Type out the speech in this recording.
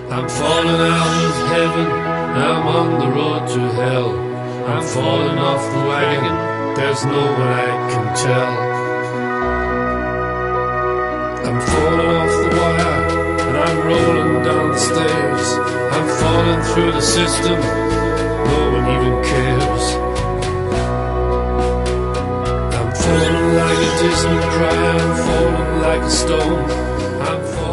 I'm falling out of heaven, I'm on the road to hell. I'm falling off the wagon, there's no one I can tell. I'm falling off the wire, and I'm rolling down the stairs. I'm falling through the system, no one even cares. I'm falling like a distant cry, I'm falling like a stone. I'm falling